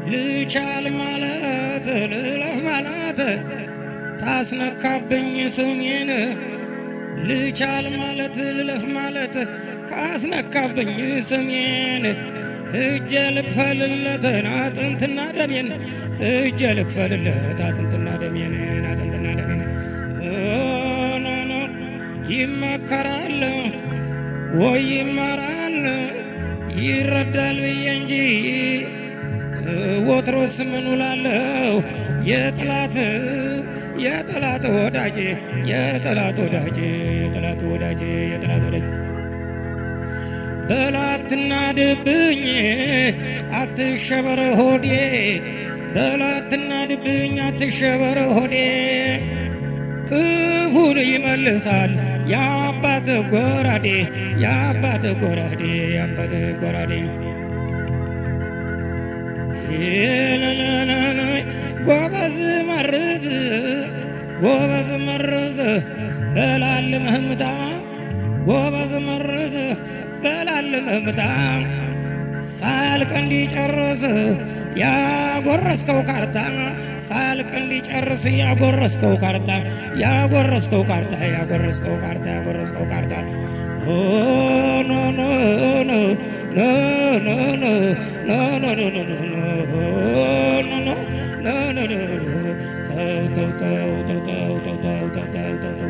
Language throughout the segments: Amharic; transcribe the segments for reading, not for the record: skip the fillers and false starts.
ልቻል ማለት ልለፍ ማለት ታስነካብኝ ስሜን ልቻል ማለት ልለፍ ማለት ካስነካብኝ ስሜን እጄ ልክፈልለት አጥንትና ደሜን እጄ ልክፈልለት አጥንትና ደሜን አጥንትና ደሜን ይመከራል ወይ ይማራል ይረዳል ብዬ እንጂ ወትሮስ ምን ውላለሁ የጠላት ወዳጄ የጠላት ወዳጄ የጠላት ወዳጄ የጠላት ወዳጄ በላትና ድብኝ አትሸበር ሆዴ በላትና ድብኝ አትሸበር ሆዴ ክፉን ይመልሳል የአባት ጎራዴ የአባት ጎራዴ የአባት ጎራዴ ጎበዝ መርዝ በላል መህምታ ጎበዝ መርዝ በላል መህምታ ሳልቅ እንዲጨርስ ያጎረስከው ካርታ ሳልቅ እንዲጨርስ ያጎረስከው ካርታ ያጎረስከው ካርታ ያጎረስከው ካርታ ያጎረስከው ካርታ ኖ ኖ ኖ ኖ ኖ ኖ ኖ ኖ ኖ ኖ ኖ ኖ ተው ተው ተው ተው ተው ተው ተው ተው ተው ተው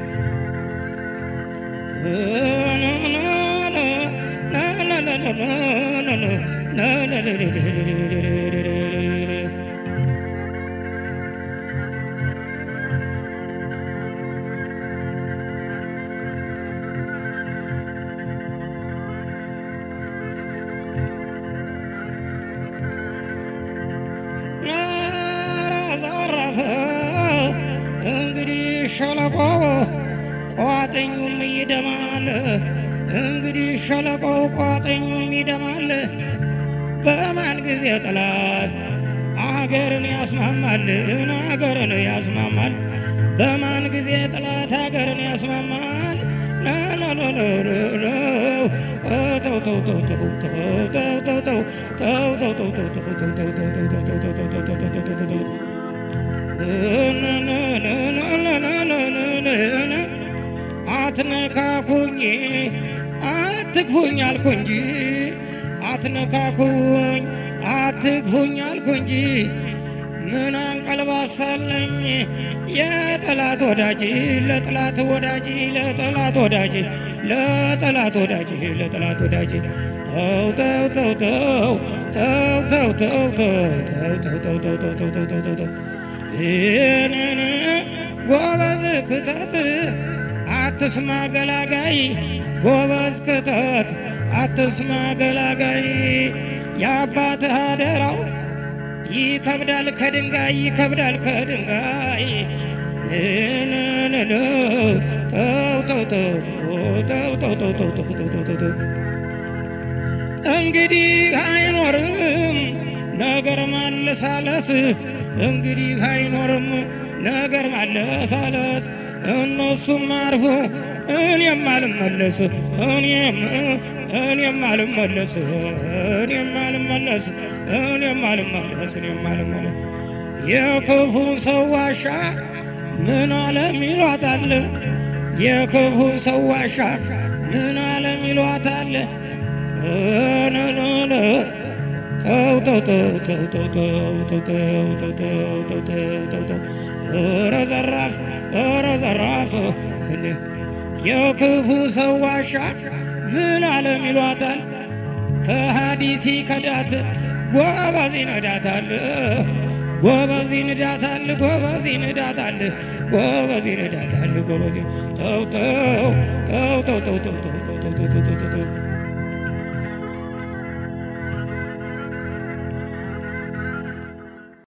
እንግዲህ ሸለቆ ቋጥኙም ይደማል እንግዲህ ሸለቆ ቋጥኙም ይደማል በማን ጊዜ ጠላት አገርን ያስማማል አገርን ያስማማል በማን ጊዜ ጠላት አገርን ያስማማል ተው ተው ተው ተው ተው ተው ተው ተው ተው ተው አትነካኩኝ አትክፉኝ አልኩ እንጂ አትነካኩኝ አትክፉኝ አልኩ እንጂ ምን አንቀልባሳለኝ የጠላት ወዳጅ ለጠላት ወዳጅ ለጠላት ወዳጅ ለጠላት ወዳጅ ለጠላት ወዳጅ ተው ተው ተው ተው ተው ተው ተው ተው ተው ተው ተው ተው ተው ተው ተው ይህንን ጎበዝ ክተት አትስማ ገላጋይ ጎበዝ ክተት አትስማ ገላጋይ የአባትህ አደራው ይከብዳል ከድንጋይ ይከብዳል ከድንጋይ ተው ተው ተው ተው ተው ተው ተው ተው ተው ተው ተው እንግዲህ አይኖርም ነገር ማለሳለስ እንግዲህ አይኖርም ነገር ማለሳለስ እነሱም አርፎ እኔም አልመለስ እኔም አልመለስ እኔም አልመለስ እኔም አልመለስ እኔም አልመለስ የክፉ ሰው ዋሻ ምን ዓለም ይሏታል የክፉ ሰው ዋሻ ምን ዓለም ይሏታል ተው ተው ተው ተው ተው ተው ተው ተው ተው ተው ተው ኧረ ዘራፍ ኧረ ዘራፍ የክፉ ሰው ዋሻ ምን ዓለም ይሏታል ከሐዲሲ ከዳት ጎበዝ ይነዳታል ጎበዝ ይነዳታል ጎበዝ ይነዳታል ጎበዝ ይነዳታል ጎበዝ ተው ተው ተው ተው ተው ተው ተው ተው ተው